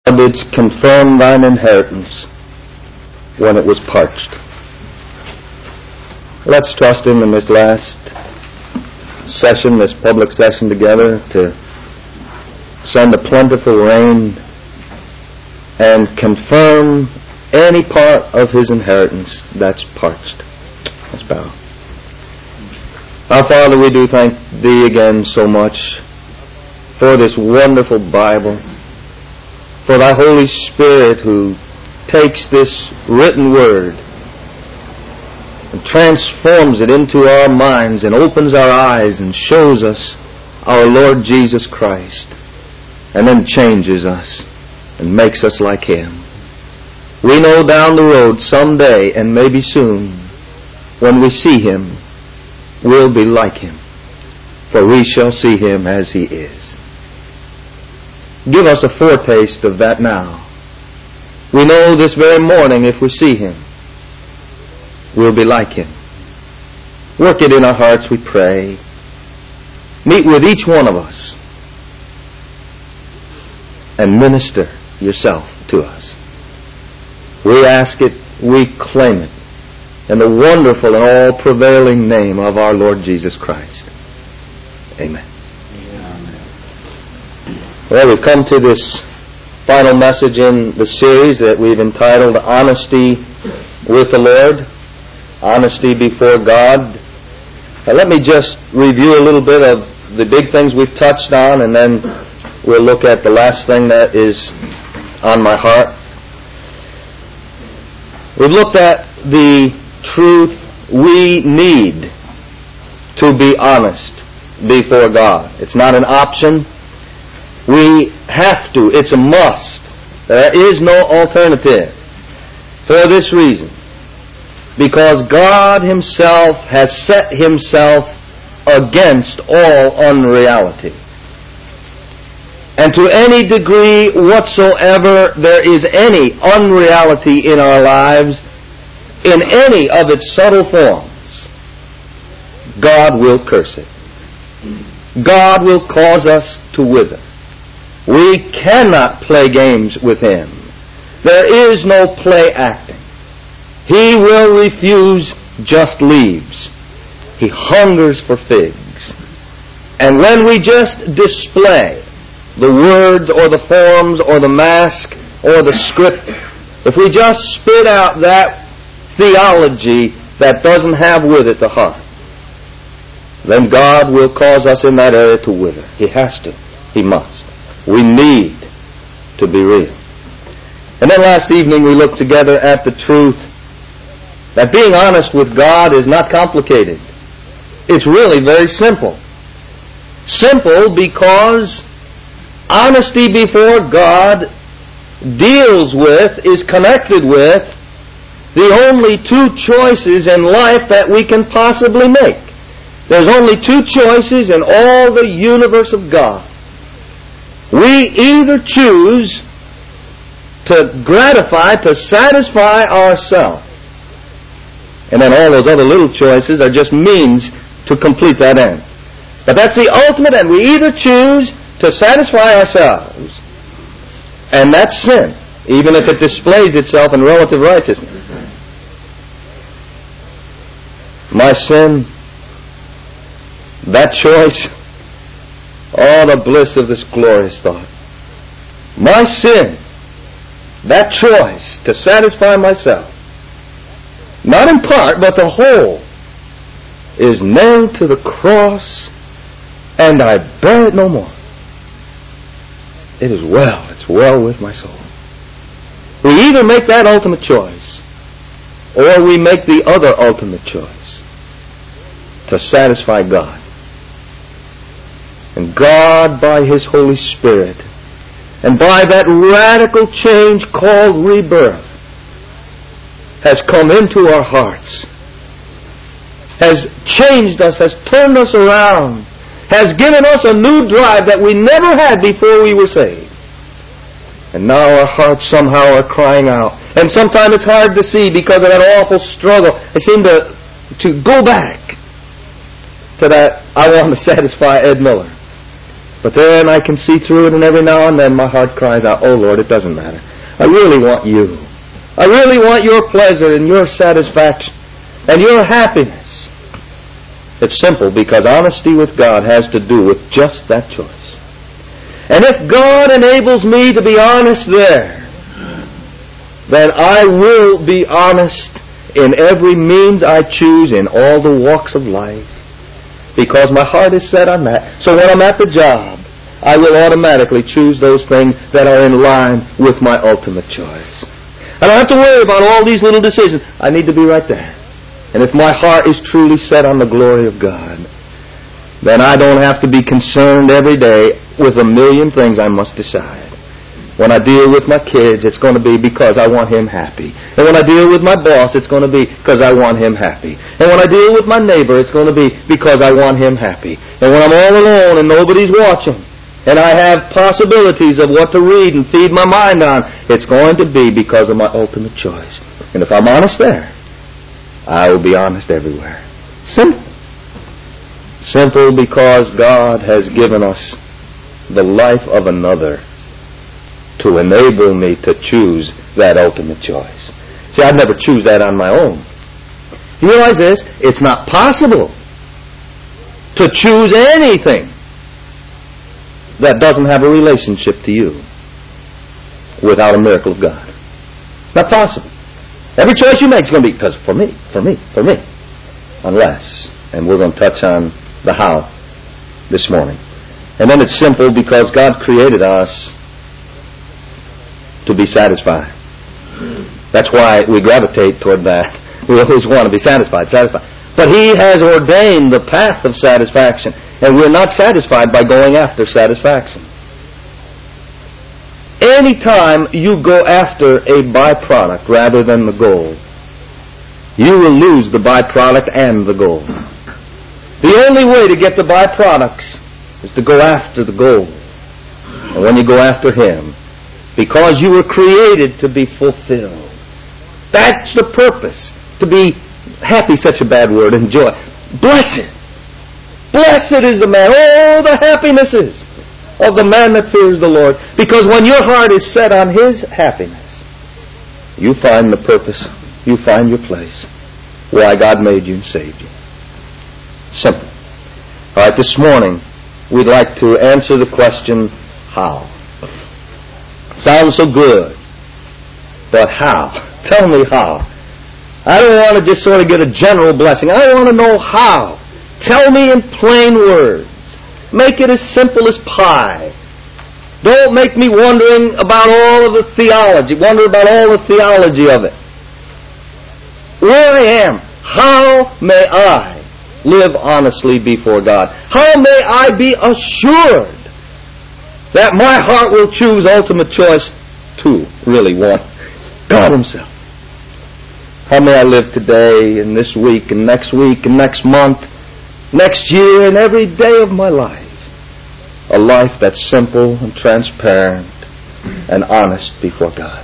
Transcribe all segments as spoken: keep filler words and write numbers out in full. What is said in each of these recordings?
Thou didst confirm thine inheritance when it was parched. Let's trust Him in this last session, this public session together, to send a plentiful rain and confirm any part of His inheritance that's parched. Let's bow. Our Father, we do thank Thee again so much for this wonderful Bible, for Thy Holy Spirit who takes this written Word and transforms it into our minds and opens our eyes and shows us our Lord Jesus Christ, and then changes us and makes us like Him. We know down the road someday, and maybe soon, when we see Him, we'll be like Him, for we shall see Him as He is. Give us a foretaste of that now. We know this very morning, if we see Him, we'll be like Him. Work it in our hearts, we pray. Meet with each one of us and minister Yourself to us. We ask it, we claim it, in the wonderful and all-prevailing name of our Lord Jesus Christ. Amen. Well, we've come to this final message in the series that we've entitled Honesty with the Lord, Honesty Before God. Now, let me just review a little bit of the big things we've touched on, and then we'll look at the last thing that is on my heart. We've looked at the truth we need to be honest before God. It's not an option. We have to. It's a must. There is no alternative. For this reason, because God Himself has set Himself against all unreality. And to any degree whatsoever there is any unreality in our lives, in any of its subtle forms, God will curse it. God will cause us to wither. We cannot play games with Him. There is no play acting. He will refuse just leaves. He hungers for figs. And when we just display the words or the forms or the mask or the script, if we just spit out that theology that doesn't have with it the heart, then God will cause us in that area to wither. He has to. He must. We need to be real. And then last evening we looked together at the truth that being honest with God is not complicated. It's really very simple. Simple because honesty before God deals with, is connected with, the only two choices in life that we can possibly make. There's only two choices in all the universe of God. We either choose to gratify, to satisfy ourselves, and then all those other little choices are just means to complete that end. But that's the ultimate end. We either choose to satisfy ourselves, and that's sin, even if it displays itself in relative righteousness. My sin, that choice, oh, the bliss of this glorious thought. My sin, that choice to satisfy myself, not in part, but the whole, is nailed to the cross, and I bear it no more. It is well, it's well with my soul. We either make that ultimate choice, or we make the other ultimate choice, to satisfy God. And God, by His Holy Spirit, and by that radical change called rebirth, has come into our hearts, has changed us, has turned us around, has given us a new drive that we never had before we were saved. And now our hearts somehow are crying out. And sometimes it's hard to see because of that awful struggle. I seem to, to go back to that, I want to satisfy Ed Miller. But then I can see through it, and every now and then my heart cries out, oh Lord, it doesn't matter. I really want you. I really want your pleasure and your satisfaction and your happiness. It's simple, because honesty with God has to do with just that choice. And if God enables me to be honest there, then I will be honest in every means I choose in all the walks of life, because my heart is set on that. So when I'm at the job, I will automatically choose those things that are in line with my ultimate choice. I don't have to worry about all these little decisions. I need to be right there. And if my heart is truly set on the glory of God, then I don't have to be concerned every day with a million things I must decide. When I deal with my kids, it's going to be because I want him happy. And when I deal with my boss, it's going to be because I want him happy. And when I deal with my neighbor, it's going to be because I want him happy. And when I'm all alone and nobody's watching, and I have possibilities of what to read and feed my mind on, it's going to be because of my ultimate choice. And if I'm honest there, I will be honest everywhere. Simple. Simple because God has given us the life of another to enable me to choose that ultimate choice. See, I'd never choose that on my own. You realize this? It's not possible to choose anything that doesn't have a relationship to you without a miracle of God. It's not possible. Every choice you make is going to be because for me, for me, for me. Unless, and we're going to touch on the how this morning. And then it's simple because God created us to be satisfied. That's why we gravitate toward that. We always want to be satisfied, satisfied. But He has ordained the path of satisfaction, and we're not satisfied by going after satisfaction. Anytime you go after a byproduct rather than the goal, you will lose the byproduct and the goal. The only way to get the byproducts is to go after the goal. And when you go after Him, because you were created to be fulfilled. That's the purpose. To be happy, such a bad word, and joy. Blessed. Blessed is the man. Oh, the happinesses of the man that fears the Lord. Because when your heart is set on His happiness, you find the purpose. You find your place. Why God made you and saved you. Simple. All right, this morning, we'd like to answer the question, how? Sounds so good. But how? Tell me how. I don't want to just sort of get a general blessing. I want to know how. Tell me in plain words. Make it as simple as pie. Don't make me wondering about all of the theology. Wonder about all the theology of it. Where I am, how may I live honestly before God? How may I be assured that my heart will choose ultimate choice to really want God Himself? How may I live today and this week and next week and next month, next year and every day of my life? A life that's simple and transparent and honest before God.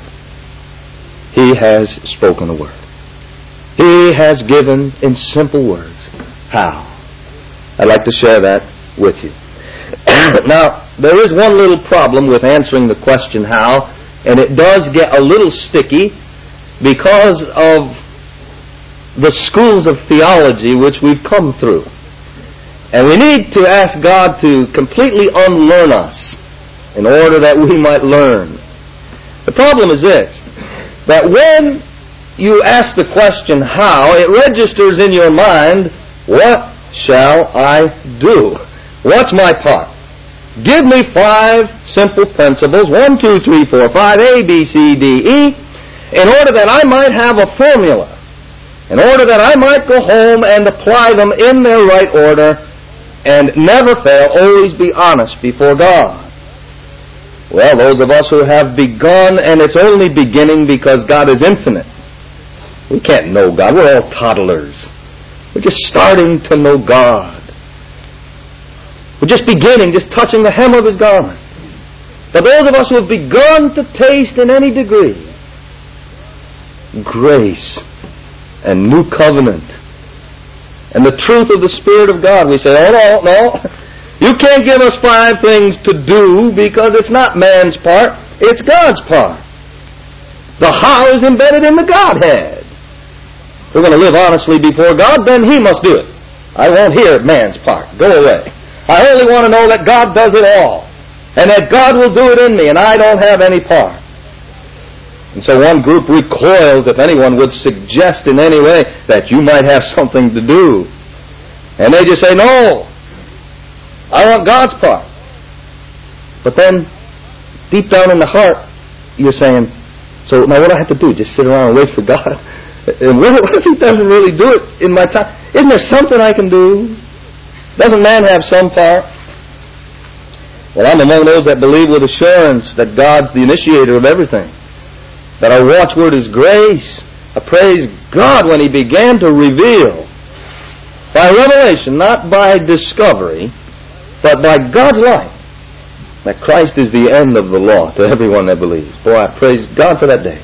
He has spoken a word. He has given in simple words how. I'd like to share that with you. Now, there is one little problem with answering the question how, and it does get a little sticky because of the schools of theology which we've come through. And we need to ask God to completely unlearn us in order that we might learn. The problem is this, that when you ask the question how, it registers in your mind, what shall I do? What's my part? Give me five simple principles, one, two, three, four, five, A, B, C, D, E, in order that I might have a formula, in order that I might go home and apply them in their right order and never fail, always be honest before God. Well, those of us who have begun, and it's only beginning because God is infinite. We can't know God. We're all toddlers. We're just starting to know God. We're just beginning, just touching the hem of His garment. But those of us who have begun to taste in any degree grace and new covenant and the truth of the Spirit of God, we say, oh no, no, You can't give us five things to do because it's not man's part, it's God's part. The how is embedded in the Godhead. If we're going to live honestly before God, then He must do it. I won't hear man's part. Go away. I only want to know that God does it all, and that God will do it in me, and I don't have any part. And so one group recoils if anyone would suggest in any way that you might have something to do. And they just say, no, I want God's part. But then, deep down in the heart, you're saying, so now what do I have to do? Just sit around and wait for God? And what if He doesn't really do it in my time? Isn't there something I can do? Doesn't man have some part? Well, I'm among those that believe with assurance that God's the initiator of everything. That our watchword is grace. I praise God when He began to reveal by revelation, not by discovery, but by God's light, that Christ is the end of the law to everyone that believes. Boy, I praise God for that day.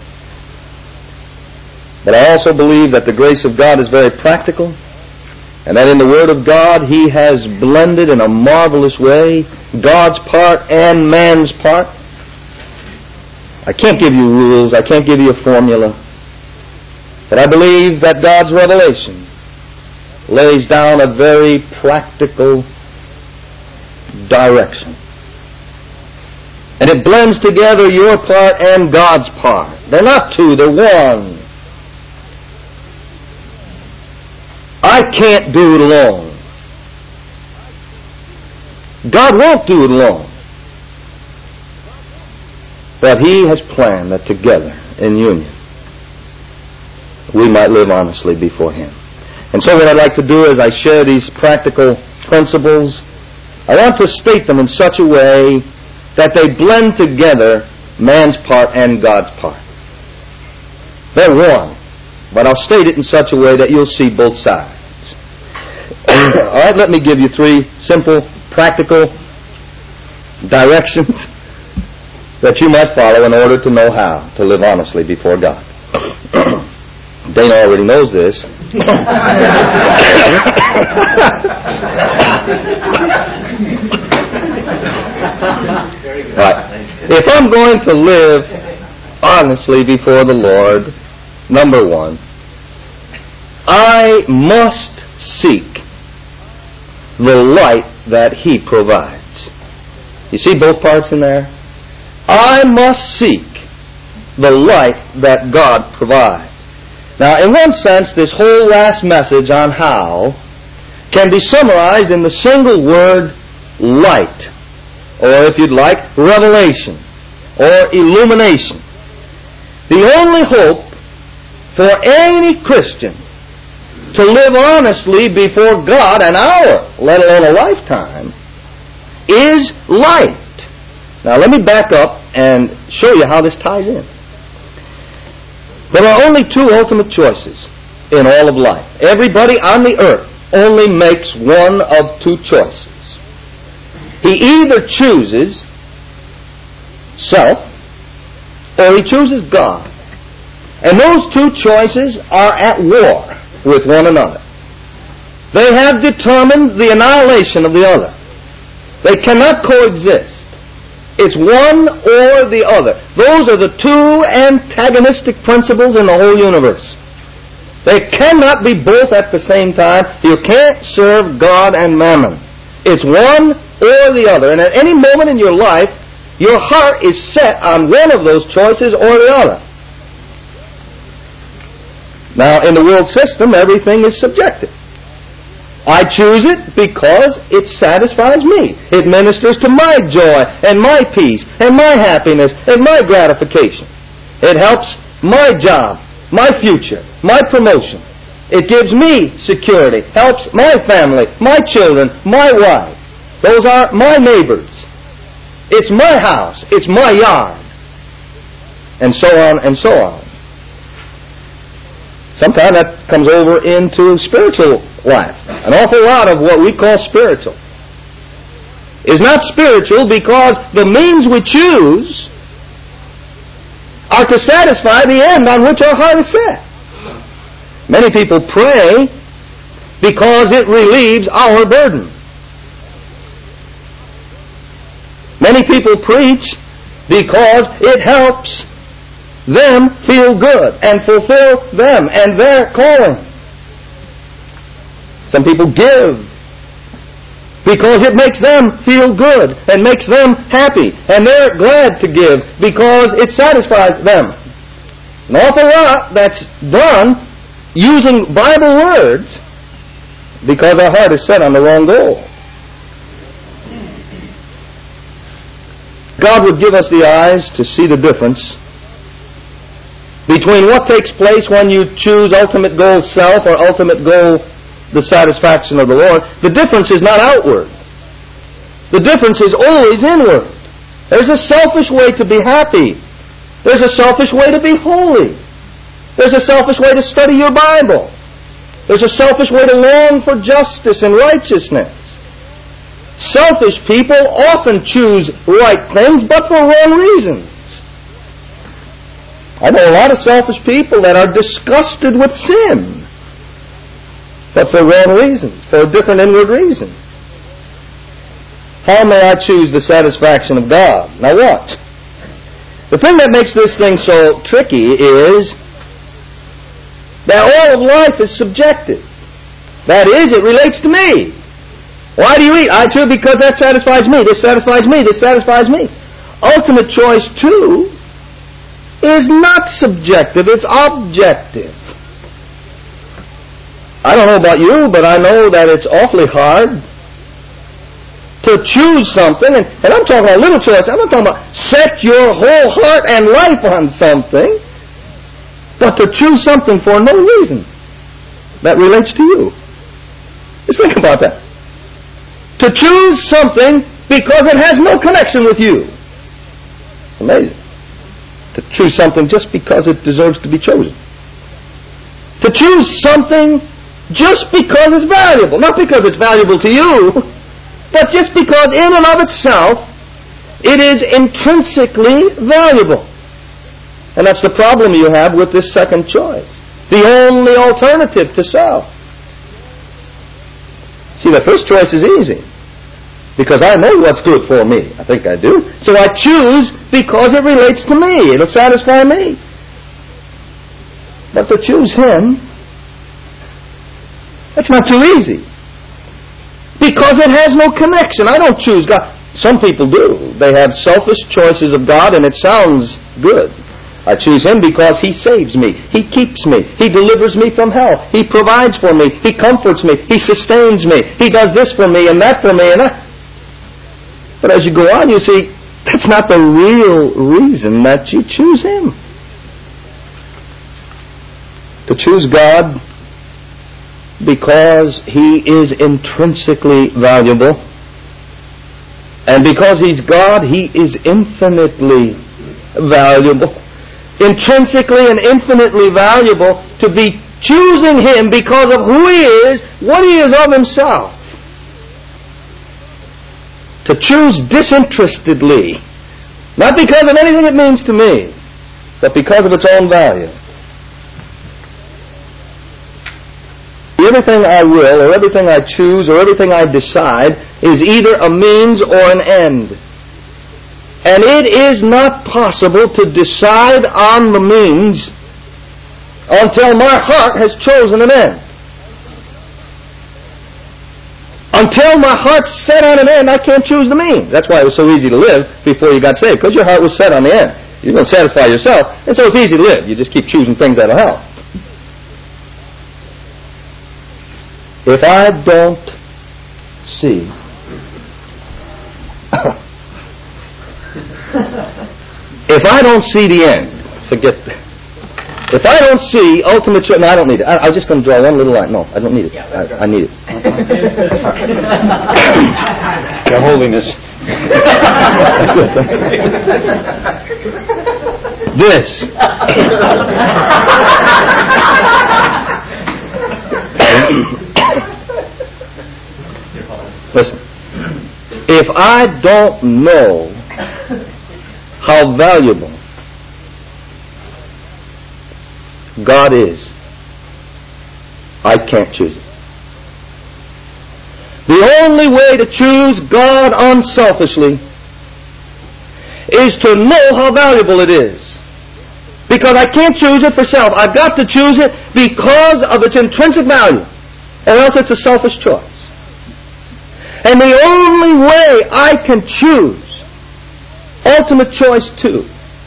But I also believe that the grace of God is very practical, and that in the Word of God He has blended in a marvelous way God's part and man's part. I can't give you rules, I can't give you a formula, but I believe that God's revelation lays down a very practical direction. And it blends together your part and God's part. They're not two, they're one. I can't do it alone. God won't do it alone. But He has planned that together, in union, we might live honestly before Him. And so what I'd like to do as I share these practical principles, I want to state them in such a way that they blend together man's part and God's part. They're one, but I'll state it in such a way that you'll see both sides. All right, let me give you three simple, practical directions that you might follow in order to know how to live honestly before God. Dana already knows this. Right. If I'm going to live honestly before the Lord, number one, I must seek the light that He provides. You see both parts in there? I must seek the light that God provides. Now, in one sense, this whole last message on how can be summarized in the single word light, or if you'd like, revelation, or illumination. The only hope for any Christian to live honestly before God an hour, let alone a lifetime, is light. Now let me back up and show you how this ties in. There are only two ultimate choices in all of life. Everybody on the earth only makes one of two choices. He either chooses self or he chooses God. And those two choices are at war with one another. They have determined the annihilation of the other. They cannot coexist. It's one or the other. Those are the two antagonistic principles in the whole universe. They cannot be both at the same time. You can't serve God and mammon. It's one or the other. And at any moment in your life, your heart is set on one of those choices or the other. Now, in the world system, everything is subjective. I choose it because it satisfies me. It ministers to my joy and my peace and my happiness and my gratification. It helps my job, my future, my promotion. It gives me security, helps my family, my children, my wife. Those are my neighbors. It's my house. It's my yard. And so on and so on. Sometimes that comes over into spiritual life. An awful lot of what we call spiritual is not spiritual because the means we choose are to satisfy the end on which our heart is set. Many people pray because it relieves our burden. Many people preach because it helps them feel good and fulfill them and their calling. Some people give because it makes them feel good and makes them happy, and they're glad to give because it satisfies them. An awful lot that's done using Bible words because our heart is set on the wrong goal. God would give us the eyes to see the difference between what takes place when you choose ultimate goal self or ultimate goal the satisfaction of the Lord. The difference is not outward. The difference is always inward. There's a selfish way to be happy. There's a selfish way to be holy. There's a selfish way to study your Bible. There's a selfish way to long for justice and righteousness. Selfish people often choose right things, but for wrong reasons. I know a lot of selfish people that are disgusted with sin, but for wrong reasons, for a different inward reason. How may I choose the satisfaction of God? Now what? The thing that makes this thing so tricky is that all of life is subjective. That is, it relates to me. Why do you eat? I do because that satisfies me. This satisfies me. This satisfies me. Ultimate choice, too, is not subjective. It's objective. I don't know about you, but I know that it's awfully hard to choose something, and, and I'm talking about a little choice. I'm not talking about set your whole heart and life on something, but to choose something for no reason that relates to you. Just think about that. To choose something because it has no connection with you. It's amazing. To choose something just because it deserves to be chosen. To choose something just because it's valuable. Not because it's valuable to you, but just because in and of itself it is intrinsically valuable. And that's the problem you have with this second choice. The only alternative to self. See, the first choice is easy. Because I know what's good for me. I think I do. So I choose because it relates to me. It'll satisfy me. But to choose Him, that's not too easy. Because it has no connection. I don't choose God. Some people do. They have selfish choices of God, and it sounds good. I choose Him because He saves me. He keeps me. He delivers me from hell. He provides for me. He comforts me. He sustains me. He does this for me and that for me and that. But as you go on, you see, that's not the real reason that you choose Him. To choose God because He is intrinsically valuable, and because He's God, He is infinitely valuable. Intrinsically and infinitely valuable to be choosing Him because of who He is, what He is of Himself. To choose disinterestedly, not because of anything it means to me, but because of its own value. Everything I will, or everything I choose, or everything I decide is either a means or an end. And it is not possible to decide on the means until my heart has chosen an end. Until my heart's set on an end, I can't choose the means. That's why it was so easy to live before you got saved, because your heart was set on the end. You're going to satisfy yourself, and so it's easy to live. You just keep choosing things that'll help. If I don't see if I don't see the end, forget that. If I don't see ultimate truth, no, I don't need it. I, I was just going to draw one little line. No, I don't need it. I, I need it. Your holiness. That's good. This. Listen. If I don't know how valuable God is, I can't choose it. The only way to choose God unselfishly is to know how valuable it is. Because I can't choose it for self. I've got to choose it because of its intrinsic value. Or else it's a selfish choice. And the only way I can choose ultimate choice two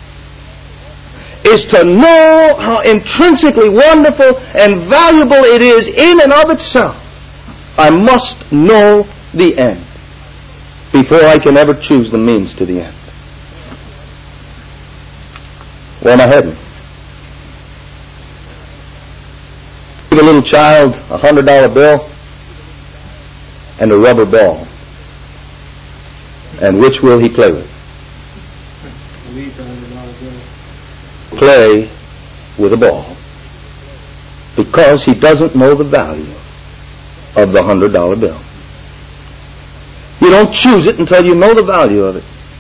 is to know how intrinsically wonderful and valuable it is in and of itself. I must know the end before I can ever choose the means to the end. Where am I heading? Give a little child a hundred dollar bill and a rubber ball. And which will he play with? Play with a ball. Because he doesn't know the value of the hundred dollar bill. You don't choose it until you know the value of it.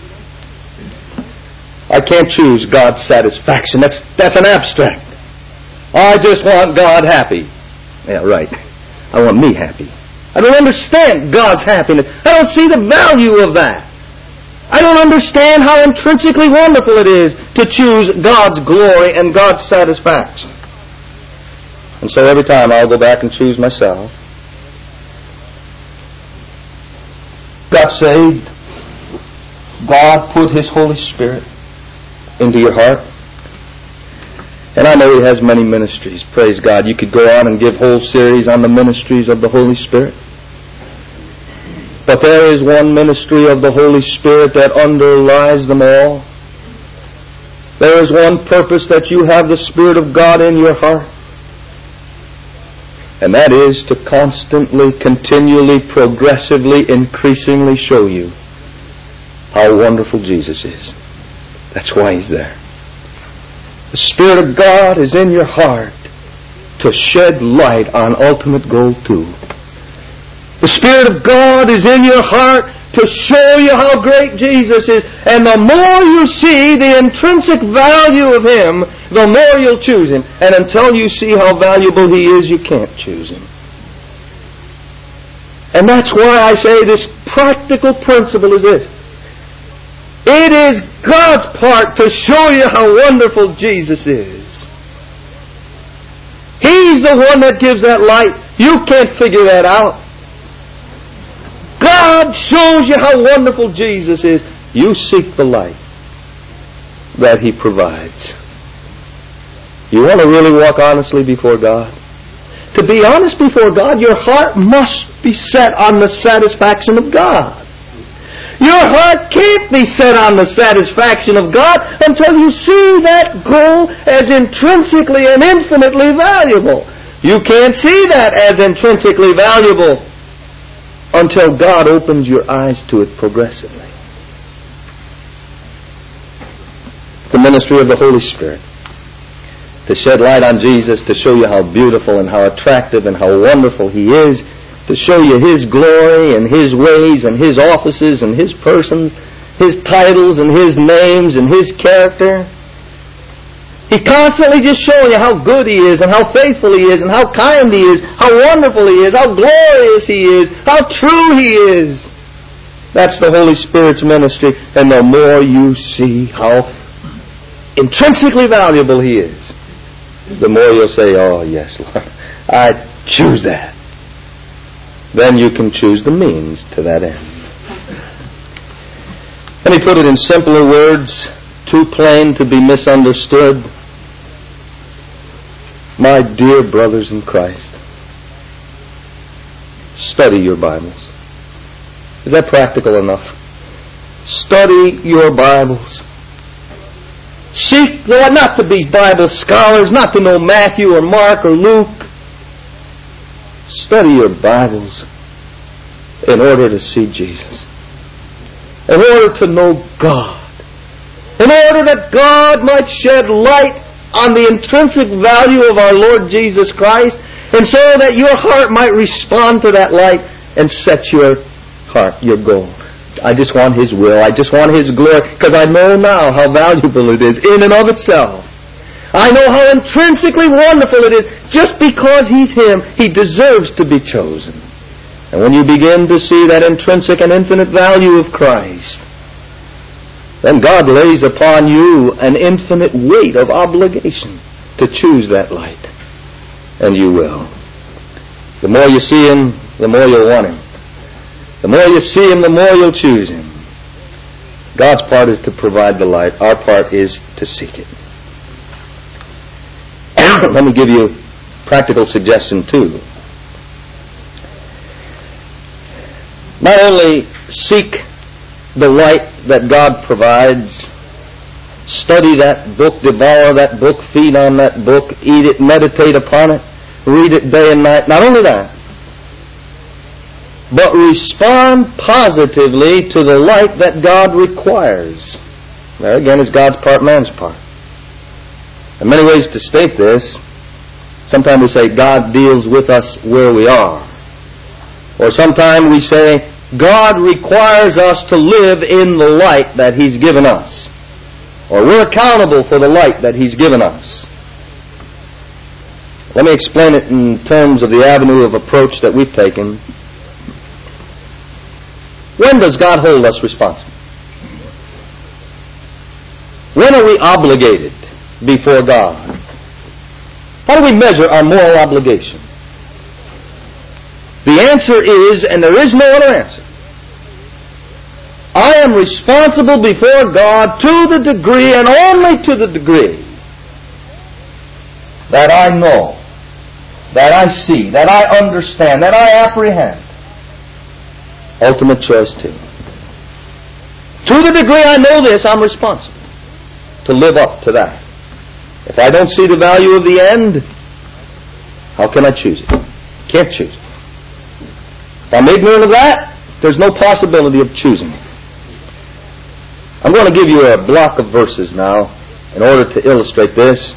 I can't choose God's satisfaction. That's, that's an abstract. I just want God happy. Yeah, right. I want me happy. I don't understand God's happiness. I don't see the value of that. I don't understand how intrinsically wonderful it is to choose God's glory and God's satisfaction. And so every time I'll go back and choose myself. Got saved. God put His Holy Spirit into your heart. And I know He has many ministries. Praise God. You could go on and give whole series on the ministries of the Holy Spirit. But there is one ministry of the Holy Spirit that underlies them all. There is one purpose that you have the Spirit of God in your heart. And that is to constantly, continually, progressively, increasingly show you how wonderful Jesus is. That's why He's there. The Spirit of God is in your heart to shed light on ultimate goal too. The Spirit of God is in your heart to show you how great Jesus is. And the more you see the intrinsic value of Him, the more you'll choose Him. And until you see how valuable He is, you can't choose Him. And that's why I say this practical principle is this. It is God's part to show you how wonderful Jesus is. He's the one that gives that light. You can't figure that out. God shows you how wonderful Jesus is. You seek the light that He provides. You want to really walk honestly before God? To be honest before God, your heart must be set on the satisfaction of God. Your heart can't be set on the satisfaction of God until you see that goal as intrinsically and infinitely valuable. You can't see that as intrinsically valuable until God opens your eyes to it progressively. The ministry of the Holy Spirit. To shed light on Jesus, to show you how beautiful and how attractive and how wonderful He is, to show you His glory and His ways and His offices and His person, His titles and His names and His character. He's constantly just showing you how good He is and how faithful He is and how kind He is, how wonderful He is, how glorious He is, how true He is. That's the Holy Spirit's ministry. And the more you see how intrinsically valuable He is, the more you'll say, oh yes, Lord, I choose that. Then you can choose the means to that end. Let me put it in simpler words, too plain to be misunderstood. My dear brothers in Christ, study your Bibles. Is that practical enough? Study your Bibles. Seek, Lord, not to be Bible scholars, not to know Matthew or Mark or Luke. Study your Bibles in order to see Jesus. In order to know God. In order that God might shed light on the intrinsic value of our Lord Jesus Christ, and so that your heart might respond to that light and set your heart, your goal. I just want His will. I just want His glory, because I know now how valuable it is in and of itself. I know how intrinsically wonderful it is. Just because He's Him, He deserves to be chosen. And when you begin to see that intrinsic and infinite value of Christ, then God lays upon you an infinite weight of obligation to choose that light. And you will. The more you see Him, the more you'll want Him. The more you see Him, the more you'll choose Him. God's part is to provide the light. Our part is to seek it. Let me give you a practical suggestion too. Not only seek the light that God provides, study that book, devour that book, feed on that book, eat it, meditate upon it, read it day and night. Not only that, but respond positively to the light that God requires. There again is God's part, man's part. There are many ways to state this. Sometimes we say God deals with us where we are. Or sometimes we say God requires us to live in the light that He's given us. Or we're accountable for the light that He's given us. Let me explain it in terms of the avenue of approach that we've taken. When does God hold us responsible? When are we obligated before God? How do we measure our moral obligation? The answer is, and there is no other answer, I am responsible before God to the degree, and only to the degree, that I know, that I see, that I understand, that I apprehend. Ultimate choice too. To the degree I know this, I'm responsible to live up to that. If I don't see the value of the end, how can I choose it? Can't choose it. If I'm ignorant of that, there's no possibility of choosing it. I'm going to give you a block of verses now in order to illustrate this.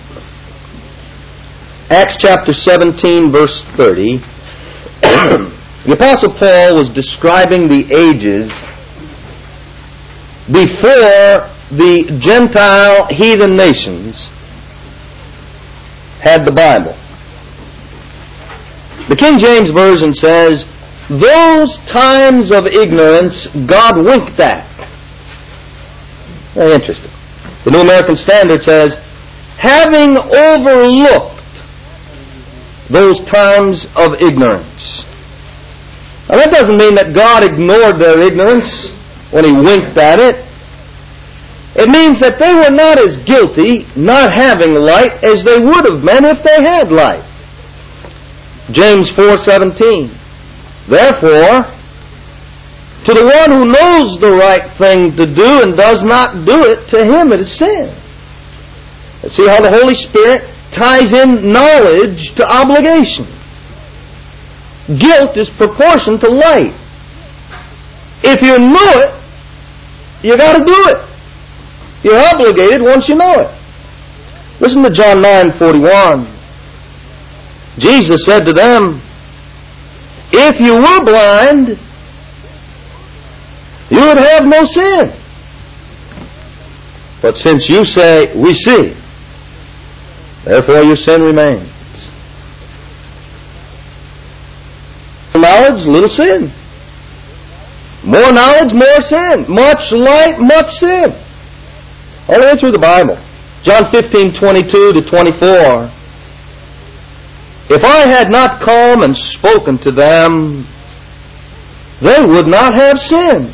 Acts chapter seventeen, verse thirty. The Apostle Paul was describing the ages before the Gentile heathen nations had the Bible. The King James Version says, those times of ignorance God winked at. Very interesting. The New American Standard says, having overlooked those times of ignorance. Now that doesn't mean that God ignored their ignorance when He winked at it. It means that they were not as guilty not having light as they would have been if they had light. James four seventeen. Therefore, to the one who knows the right thing to do and does not do it, to him it is sin. Let's see how the Holy Spirit ties in knowledge to obligation. Guilt is proportion to light. If you know it, you got to do it. You're obligated once you know it. Listen to John nine forty-one. Jesus said to them, if you were blind, you would have no sin. But since you say, we see, therefore your sin remains. Knowledge, little sin. More knowledge, more sin. Much light, much sin. All the way through the Bible. John fifteen twenty-two to twenty-four. If I had not come and spoken to them, they would not have sin.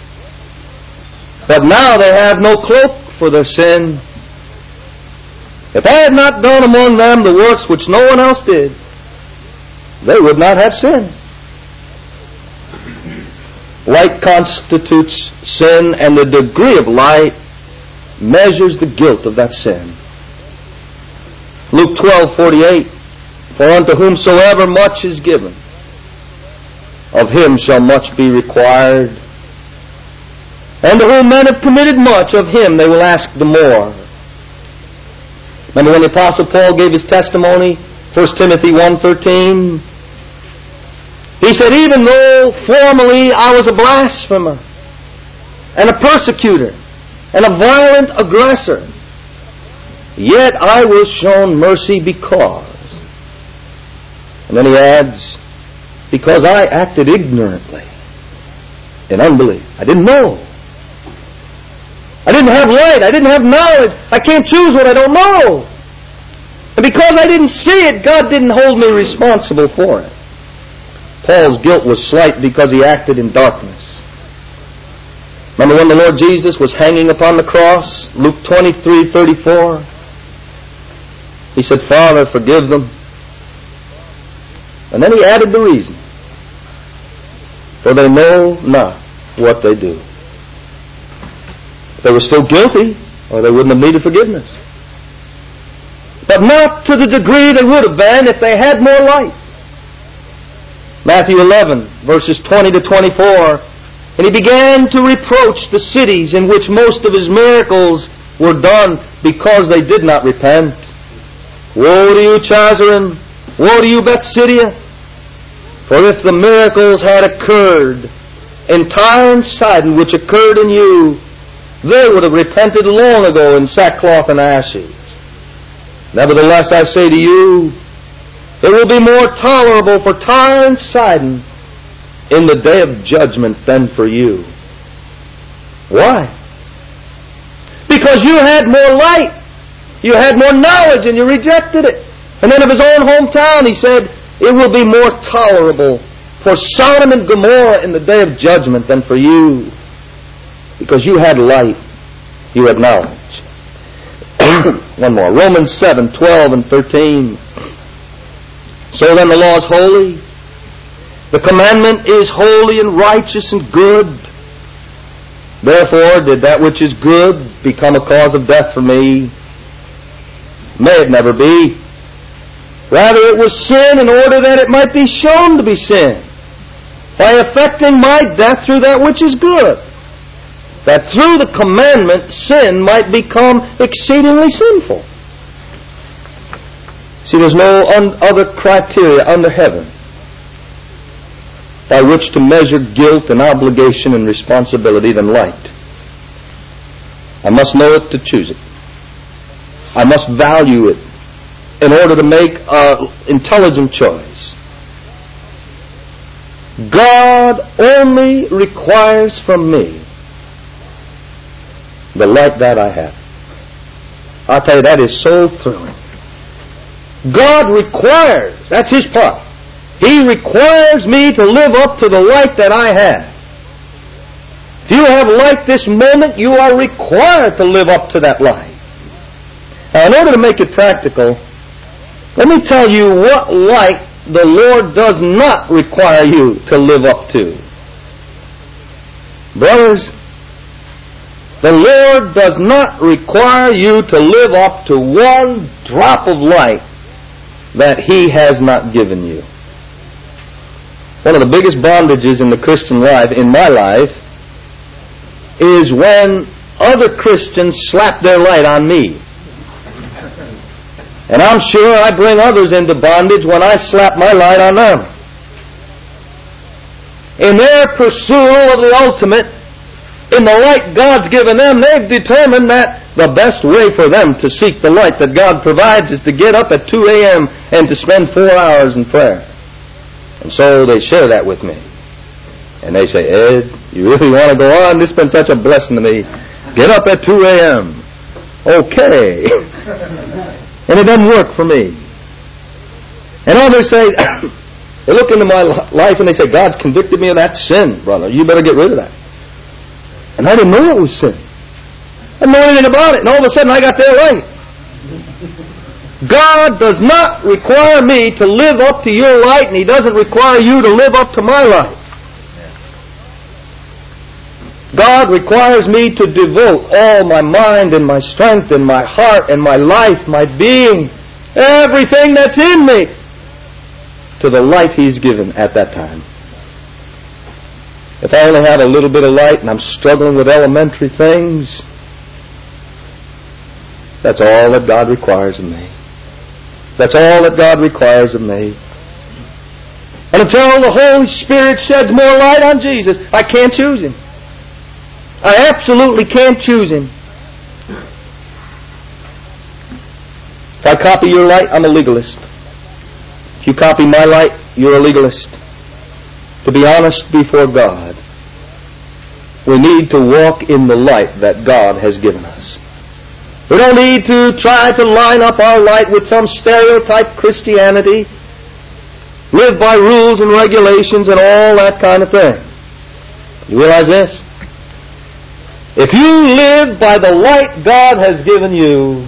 But now they have no cloak for their sin. If I had not done among them the works which no one else did, they would not have sin. Light constitutes sin, and the degree of light measures the guilt of that sin. Luke twelve forty-eight. For unto whomsoever much is given, of him shall much be required. And to whom men have committed much, of him they will ask the more. Remember when the Apostle Paul gave his testimony, First Timothy one thirteen? He said, even though formerly I was a blasphemer, and a persecutor, and a violent aggressor, yet I was shown mercy because. And then he adds, because I acted ignorantly in unbelief. I didn't know. I didn't have light. I didn't have knowledge. I can't choose what I don't know. And because I didn't see it, God didn't hold me responsible for it. Paul's guilt was slight because he acted in darkness. Remember when the Lord Jesus was hanging upon the cross? Luke twenty-three thirty-four. He said, Father, forgive them. And then he added the reason. For they know not what they do. They were still guilty, or they wouldn't have needed forgiveness. But not to the degree they would have been if they had more light. Matthew eleven, verses twenty to twenty-four. And he began to reproach the cities in which most of his miracles were done because they did not repent. Woe to you, Chorazin! Woe to you, Bethsaida! For if the miracles had occurred in Tyre and Sidon, which occurred in you, they would have repented long ago in sackcloth and ashes. Nevertheless, I say to you, it will be more tolerable for Tyre and Sidon in the day of judgment than for you. Why? Because you had more light. You had more knowledge and you rejected it. And then of his own hometown he said, it will be more tolerable for Sodom and Gomorrah in the day of judgment than for you. Because you had light. You had knowledge. One more. Romans seven, twelve and thirteen. So then the law is holy. The commandment is holy and righteous and good. Therefore did that which is good become a cause of death for me? May it never be. Rather it was sin in order that it might be shown to be sin, by effecting my death through that which is good, that through the commandment sin might become exceedingly sinful. See, there's no un- other criteria under heaven by which to measure guilt and obligation and responsibility than light. I must know it to choose it. I must value it in order to make an intelligent choice. God only requires from me the light that I have. I'll tell you, that is so thrilling. God requires, that's His part. He requires me to live up to the light that I have. If you have light this moment, you are required to live up to that light. Now, in order to make it practical, let me tell you what light the Lord does not require you to live up to. Brothers, the Lord does not require you to live up to one drop of light that He has not given you. One of the biggest bondages in the Christian life, in my life, is when other Christians slap their light on me. And I'm sure I bring others into bondage when I slap my light on them. In their pursuit of the ultimate, in the light God's given them, they've determined that the best way for them to seek the light that God provides is to get up at two a.m. and to spend four hours in prayer. And so they share that with me. And they say, Ed, you really want to go on? This has been such a blessing to me. Get up at two a.m. Okay. And it doesn't work for me. And others say, they look into my life and they say, God's convicted me of that sin, brother. You better get rid of that. And I didn't know it was sin. I didn't know anything about it. And all of a sudden I got there right. God does not require me to live up to your light, and He doesn't require you to live up to my light. God requires me to devote all my mind and my strength and my heart and my life, my being, everything that's in me, to the light He's given at that time. If I only have a little bit of light and I'm struggling with elementary things, that's all that God requires of me. That's all that God requires of me. And until the Holy Spirit sheds more light on Jesus, I can't choose Him. I absolutely can't choose Him. If I copy your light, I'm a legalist. If you copy my light, you're a legalist. To be honest before God, We need to walk in the light that God has given us. We don't need to try to line up our light with some stereotype Christianity, live by rules and regulations and all that kind of thing. You realize this? If you live by the light God has given you,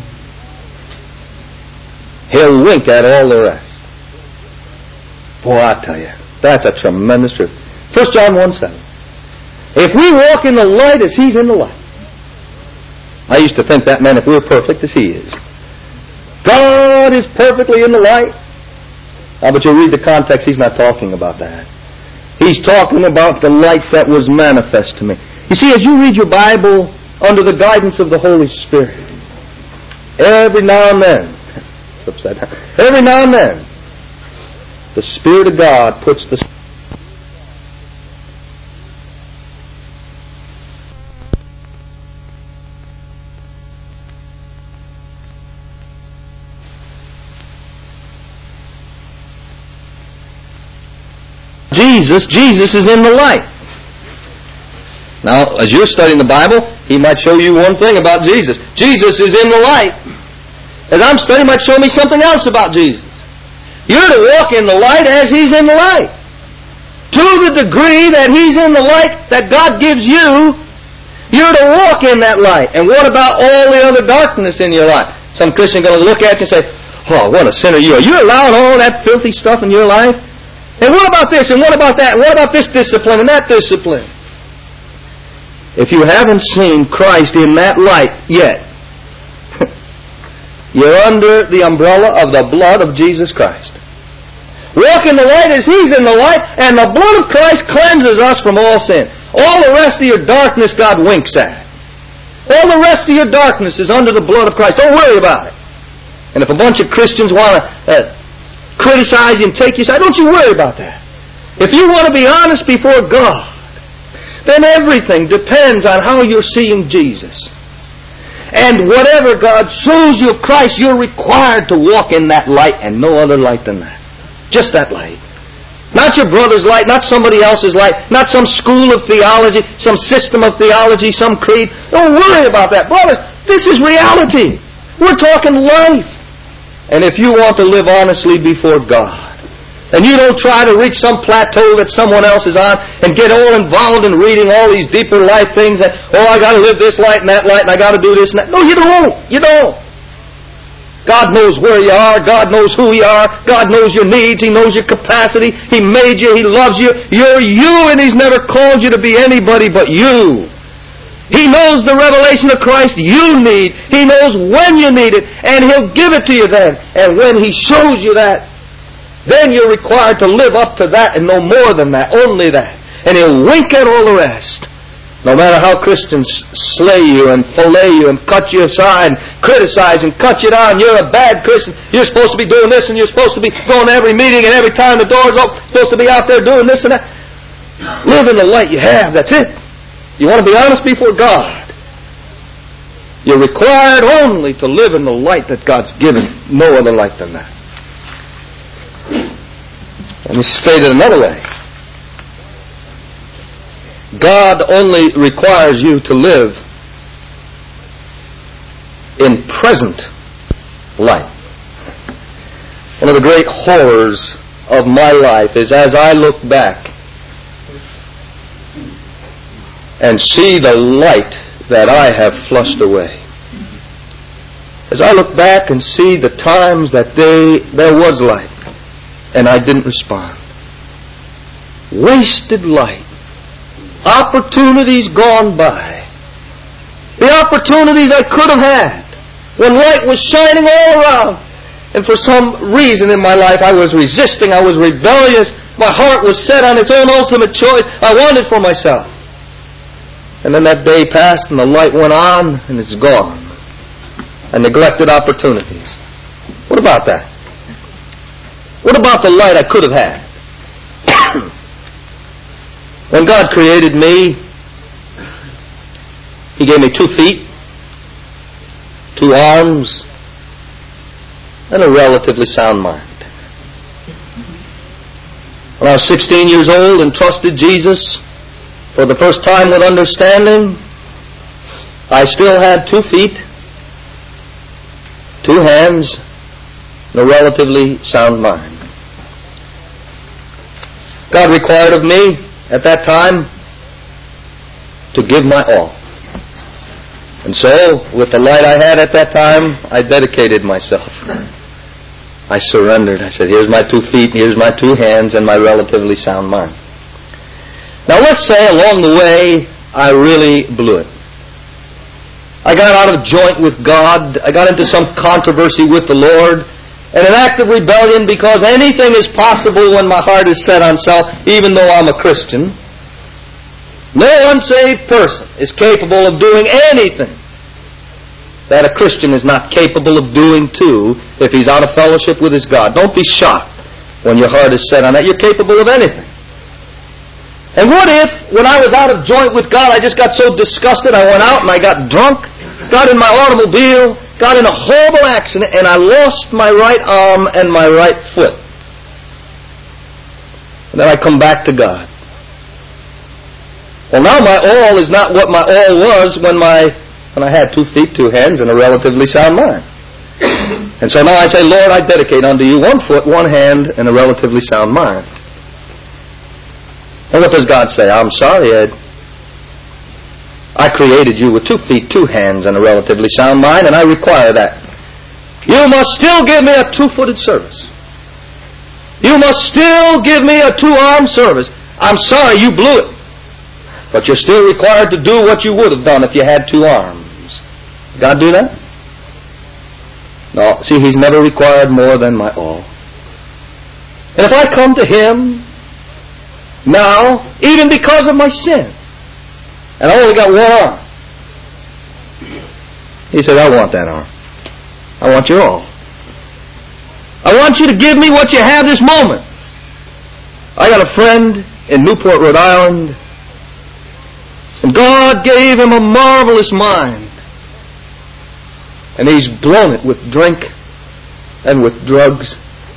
He'll wink at all the rest. Boy, I tell you, that's a tremendous truth. First John one seven. If we walk in the light as He's in the light. I used to think that meant if we were perfect as He is. God is perfectly in the light. Now, but you read the context, He's not talking about that. He's talking about the light that was manifest to me. You see, as you read your Bible under the guidance of the Holy Spirit, every now and then, it's upside down, every now and then, the Spirit of God puts the Jesus, Jesus is in the light. Now, as you're studying the Bible, He might show you one thing about Jesus. Jesus is in the light. As I'm studying, He might show me something else about Jesus. You're to walk in the light as He's in the light. To the degree that He's in the light that God gives you, you're to walk in that light. And what about all the other darkness in your life? Some Christian going to look at you and say, oh, what a sinner you are. You're allowing all that filthy stuff in your life? And what about this, and what about that, and what about this discipline and that discipline? If you haven't seen Christ in that light yet, you're under the umbrella of the blood of Jesus Christ. Walk in the light as He's in the light, and the blood of Christ cleanses us from all sin. All the rest of your darkness God winks at. All the rest of your darkness is under the blood of Christ. Don't worry about it. And if a bunch of Christians want to uh, criticize you and take you aside, don't you worry about that. If you want to be honest before God, then everything depends on how you're seeing Jesus. And whatever God shows you of Christ, you're required to walk in that light and no other light than that. Just that light. Not your brother's light, not somebody else's light, not some school of theology, some system of theology, some creed. Don't worry about that. Brothers, this is reality. We're talking life. And if you want to live honestly before God, and you don't try to reach some plateau that someone else is on and get all involved in reading all these deeper life things that, oh, I got to live this light and that light and I got to do this and that. No, you don't. You don't. God knows where you are. God knows who you are. God knows your needs. He knows your capacity. He made you. He loves you. You're you, and He's never called you to be anybody but you. He knows the revelation of Christ you need. He knows when you need it, and He'll give it to you then. And when He shows you that, then you're required to live up to that and no more than that, only that. And He'll wink at all the rest. No matter how Christians slay you and fillet you and cut you aside and criticize and cut you down, you're a bad Christian. You're supposed to be doing this and you're supposed to be going to every meeting and every time the door's open, supposed to be out there doing this and that. Live in the light you have, that's it. You want to be honest before God. You're required only to live in the light that God's given. No other light than that. Let me state it another way. God only requires you to live in present light. One of the great horrors of my life is as I look back and see the light that I have flushed away. As I look back and see the times that they, there was light and I didn't respond. Wasted light. Opportunities gone by. The opportunities I could have had when light was shining all around. And for some reason in my life I was resisting, I was rebellious, my heart was set on its own ultimate choice. I wanted for myself. And then that day passed and the light went on and it's gone. I neglected opportunities. What about that? What about the light I could have had? When God created me, He gave me two feet, two arms, and a relatively sound mind. When I was sixteen years old and trusted Jesus, for the first time with understanding, I still had two feet, two hands, and a relatively sound mind. God required of me at that time to give my all. And so, with the light I had at that time, I dedicated myself. I surrendered. I said, here's my two feet, here's my two hands, and my relatively sound mind. Now let's say along the way, I really blew it. I got out of joint with God. I got into some controversy with the Lord. And an act of rebellion, because anything is possible when my heart is set on self, even though I'm a Christian. No unsaved person is capable of doing anything that a Christian is not capable of doing too if he's out of fellowship with his God. Don't be shocked when your heart is set on that. You're capable of anything. And what if, when I was out of joint with God, I just got so disgusted, I went out and I got drunk, got in my automobile, got in a horrible accident, and I lost my right arm and my right foot. And then I come back to God. Well, now my all is not what my all was when my when I had two feet, two hands, and a relatively sound mind. And so now I say, Lord, I dedicate unto you one foot, one hand, and a relatively sound mind. And what does God say? I'm sorry, Ed. I created you with two feet, two hands, and a relatively sound mind, and I require that. You must still give me a two-footed service. You must still give me a two-armed service. I'm sorry, you blew it. But you're still required to do what you would have done if you had two arms. God do that? No. See, He's never required more than my all. And if I come to Him now, even because of my sin, and I only got one arm, He said, I want that arm. I want your all. I want you to give me what you have this moment. I got a friend in Newport, Rhode Island, and God gave him a marvelous mind. And he's blown it with drink and with drugs.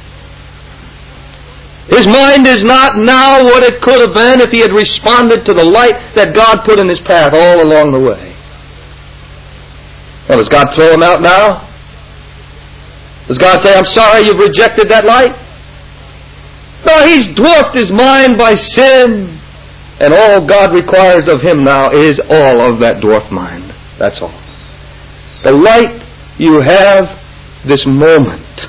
His mind is not now what it could have been if he had responded to the light that God put in his path all along the way. Well, does God throw him out now? Does God say, I'm sorry you've rejected that light? No, he's dwarfed his mind by sin. And all God requires of him now is all of that dwarfed mind. That's all. The light you have this moment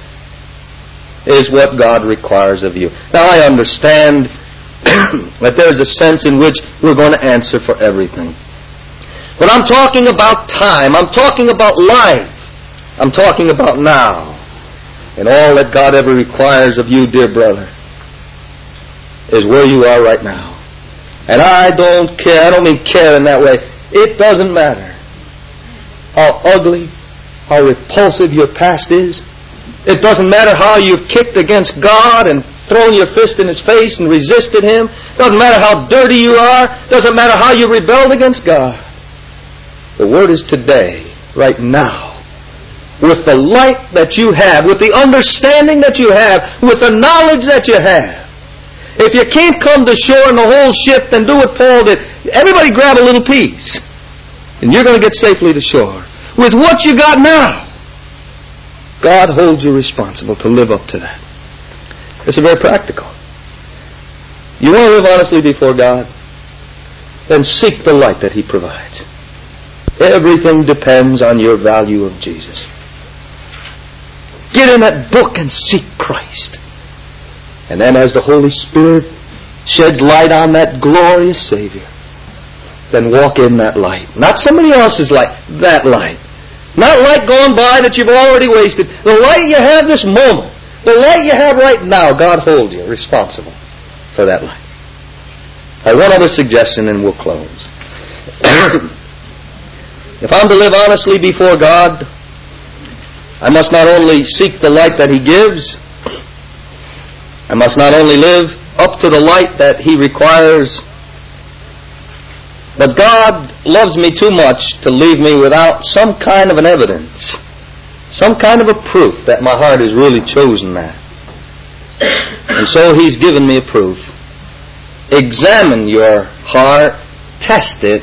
is what God requires of you. Now I understand that there's a sense in which we're going to answer for everything. But I'm talking about time. I'm talking about life. I'm talking about now. And all that God ever requires of you, dear brother, is where you are right now. And I don't care. I don't mean care in that way. It doesn't matter how ugly, how repulsive your past is. It doesn't matter how you've kicked against God and thrown your fist in His face and resisted Him. It doesn't matter how dirty you are. It doesn't matter how you rebelled against God. The word is today, right now. With the light that you have, with the understanding that you have, with the knowledge that you have. If you can't come to shore in the whole ship, then do what Paul did. Everybody grab a little piece. And you're going to get safely to shore. With what you got now, God holds you responsible to live up to that. It's very practical. You want to live honestly before God? Then seek the light that He provides. Everything depends on your value of Jesus. Get in that book and seek Christ. And then as the Holy Spirit sheds light on that glorious Savior, then walk in that light. Not somebody else's light, that light. Not light gone by that you've already wasted. The light you have this moment, the light you have right now, God holds you responsible for that light. I have one other suggestion and we'll close. If I'm to live honestly before God, I must not only seek the light that He gives, I must not only live up to the light that He requires, but God loves me too much to leave me without some kind of an evidence, some kind of a proof that my heart has really chosen that. And so He's given me a proof. Examine your heart test it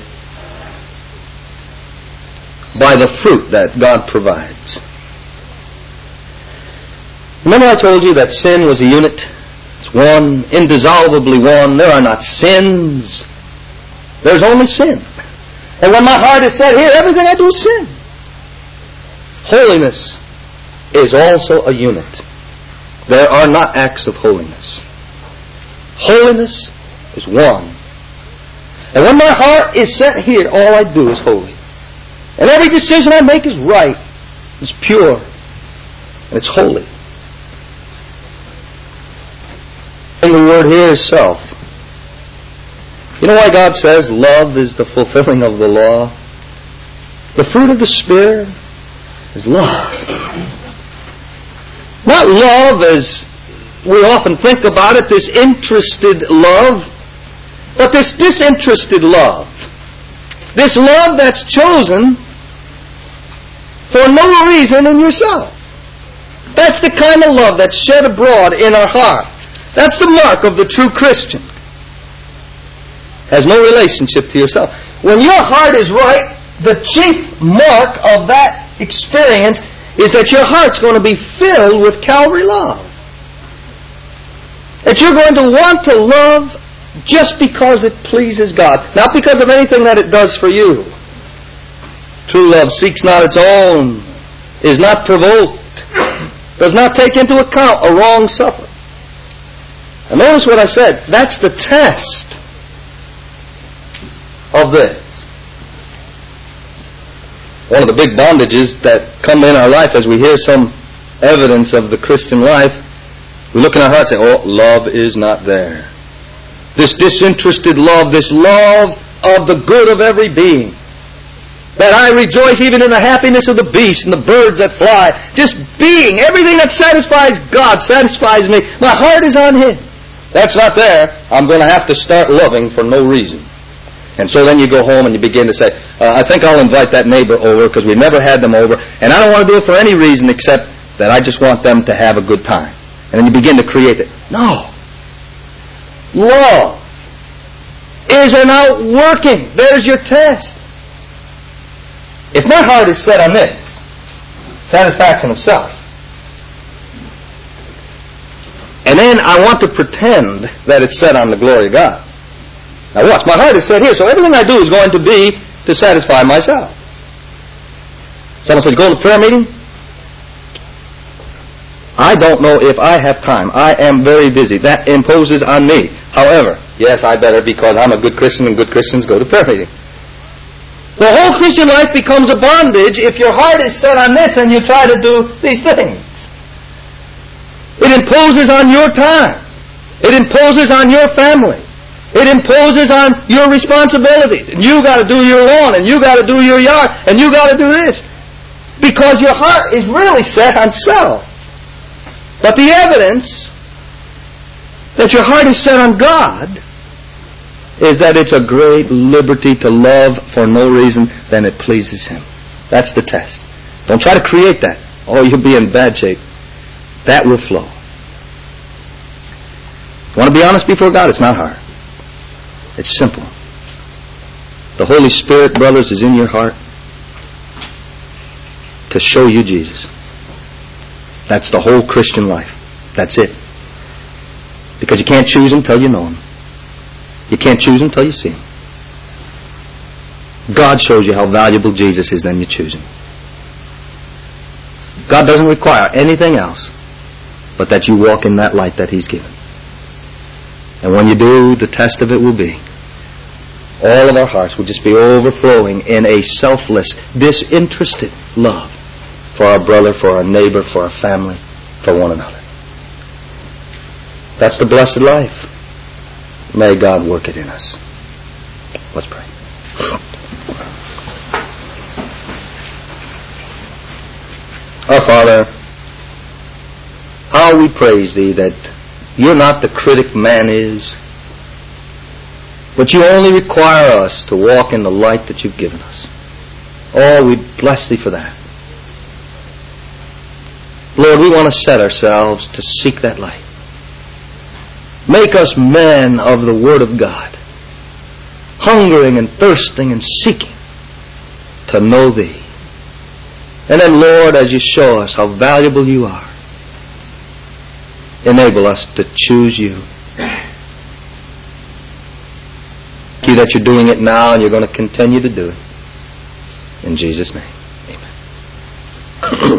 by the fruit that God provides. Remember I told you that sin was a unit? It's one, indissolubly one. There are not sins. There's only sin. And when my heart is set here, everything I do is sin. Holiness is also a unit. There are not acts of holiness. Holiness is one. And when my heart is set here, all I do is holy. And every decision I make is right, it's pure, and it's holy. And the word here is self. You know why God says love is the fulfilling of the law? The fruit of the Spirit is love. Not love as we often think about it, this interested love, but this disinterested love. This love that's chosen for no reason in yourself. That's the kind of love that's shed abroad in our heart. That's the mark of the true Christian. Has no relationship to yourself. When your heart is right, the chief mark of that experience is that your heart's going to be filled with Calvary love. That you're going to want to love just because it pleases God, not because of anything that it does for you. True love seeks not its own, is not provoked, does not take into account a wrong suffered. And notice what I said. That's the test of this. One of the big bondages that come in our life as we hear some evidence of the Christian life, we look in our hearts and say, oh, love is not there. This disinterested love, this love of the good of every being. That I rejoice even in the happiness of the beasts and the birds that fly. Just being, everything that satisfies God satisfies me. My heart is on Him. That's not there. I'm going to have to start loving for no reason. And so then you go home and you begin to say, uh, I think I'll invite that neighbor over because we never had them over, and I don't want to do it for any reason except that I just want them to have a good time. And then you begin to create it. No. Love is an outworking. There's your test. If my heart is set on this, satisfaction of self, and then I want to pretend that it's set on the glory of God. Now watch, my heart is set here, so everything I do is going to be to satisfy myself. Someone said, go to the prayer meeting? I don't know if I have time. I am very busy. That imposes on me. However, yes, I better because I'm a good Christian and good Christians go to prayer meeting. The whole Christian life becomes a bondage if your heart is set on this and you try to do these things. It imposes on your time. It imposes on your family. It imposes on your responsibilities. And you got to do your lawn, and you got to do your yard, and you got to do this. Because your heart is really set on self. But the evidence that your heart is set on God is that it's a great liberty to love for no reason than it pleases Him. That's the test. Don't try to create that. Oh, you'll be in bad shape. That will flow. You want to be honest before God? It's not hard. It's simple. The Holy Spirit, brothers, is in your heart to show you Jesus. That's the whole Christian life. That's it. Because you can't choose Him till you know Him. You can't choose Him till you see Him. God shows you how valuable Jesus is, then you choose Him. God doesn't require anything else but that you walk in that light that He's given. And when you do, the test of it will be all of our hearts will just be overflowing in a selfless, disinterested love for our brother, for our neighbor, for our family, for one another. That's the blessed life. May God work it in us. Let's pray. Our Father, how we praise Thee that You're not the critic man is, but You only require us to walk in the light that You've given us. Oh, we bless Thee for that. Lord, we want to set ourselves to seek that light. Make us men of the Word of God, hungering and thirsting and seeking to know Thee. And then, Lord, as You show us how valuable You are, enable us to choose You. Thank You that You're doing it now and You're going to continue to do it. In Jesus' name, amen.